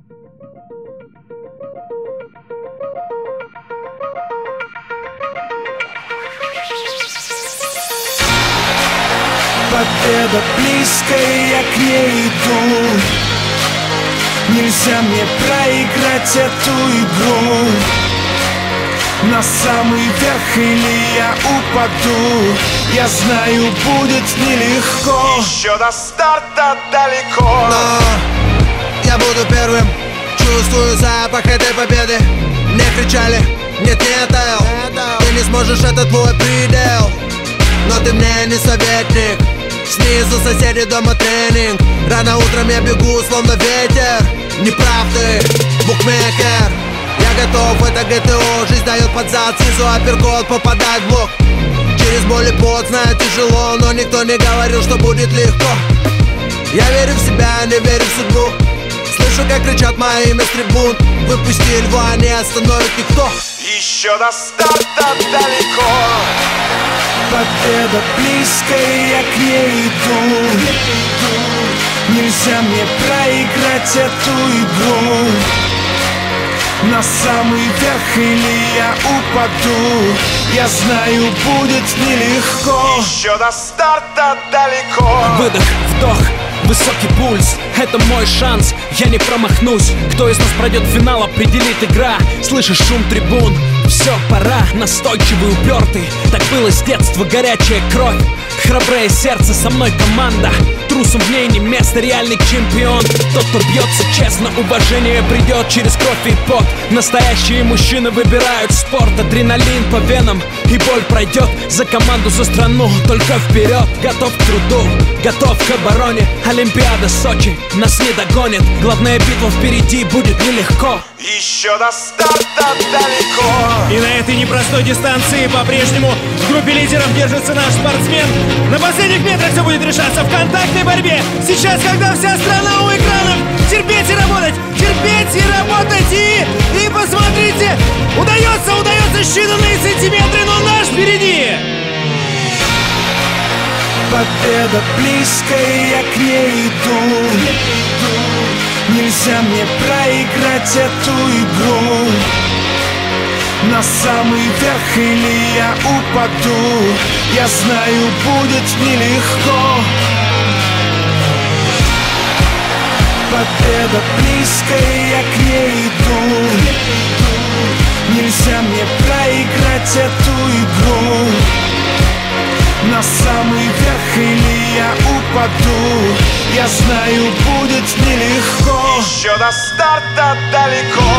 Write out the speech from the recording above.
Победа близкая, я к ней иду. Нельзя мне проиграть эту игру. На самый верх или я упаду. Я знаю, будет нелегко. Еще до старта далеко. Но я буду первым. Чувствую запах этой победы. Мне кричали, нет, Эл, ты не сможешь, это твой предел. Но ты мне не советник. Снизу соседи, дома тренинг. Рано утром я бегу, словно ветер. Не прав ты, букмекер. Я готов, это ГТО. Жизнь дает под зад, снизу апперкот, попадает в блок. Через боль и пот, знаю, тяжело, но никто не говорил, что будет легко. Я верю в себя, не верю в судьбу. Слышу, как кричат мое имя с трибун. Выпусти льва, не остановит никто. Еще до старта далеко. Победа близкая, я к ней иду. Нельзя мне проиграть эту игру. На самый верх или я упаду. Я знаю, будет нелегко. Еще до старта далеко. Выдох, вдох, высокий пульс. Это мой шанс, я не промахнусь. Кто из нас пройдет финал, определит игра. Слышишь шум трибун? Все, пора, настойчивый, упертый. Так было с детства, горячая кровь. Храброе сердце, со мной команда. Трусом в ней не место, реальный чемпион. Тот, кто бьется честно, уважение придет через кровь и пот. Настоящие мужчины выбирают спорт. Адреналин по венам, и боль пройдет. За команду, за страну, только вперед. Готов к труду, готов к обороне. Олимпиада Сочи нас не догонит. Главная битва впереди, будет нелегко. Еще до старта далеко. И на этой непростой дистанции по-прежнему в группе лидеров держится наш спортсмен. На последних метрах все будет решаться в контактной борьбе. Сейчас, когда вся страна у экранов, терпеть и работать, и посмотрите, удается считанные сантиметры, но наш впереди. Победа близкая, я к ней иду. Нельзя мне проиграть эту игру. На самый верх или я упаду. Я знаю, будет нелегко. Победа близкая, я к ней иду. Нельзя мне проиграть эту игру. На самый верх или я упаду. Я знаю, будет нелегко. Еще до старта далеко.